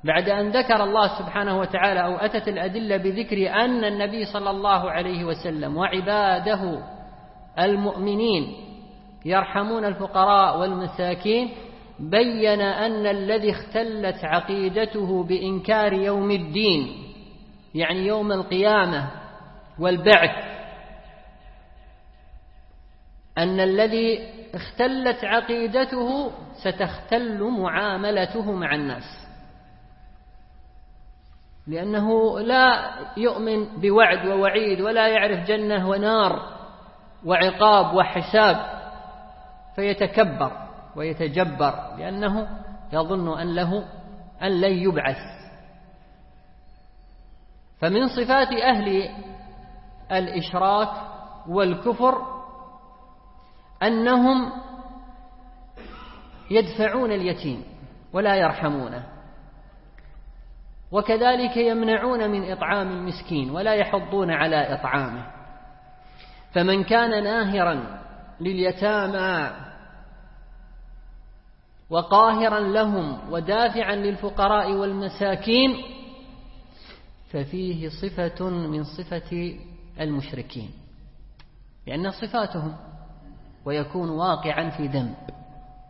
بعد أن ذكر الله سبحانه وتعالى أو أتت الأدلة بذكر أن النبي صلى الله عليه وسلم وعباده المؤمنين يرحمون الفقراء والمساكين، بين أن الذي اختلت عقيدته بإنكار يوم الدين، يعني يوم القيامة والبعث، أن الذي اختلت عقيدته ستختل معاملته مع الناس، لأنه لا يؤمن بوعد ووعيد ولا يعرف جنة ونار وعقاب وحساب، فيتكبر ويتجبر لأنه يظن أن لن يبعث. فمن صفات أهل الإشراك والكفر أنهم يدفعون اليتيم ولا يرحمونه، وكذلك يمنعون من إطعام المسكين ولا يحضون على إطعامه. فمن كان ناهرا لليتامى وقاهرا لهم ودافعا للفقراء والمساكين ففيه صفة من صفة المشركين، لأن صفاتهم، ويكون واقعا في ذنب.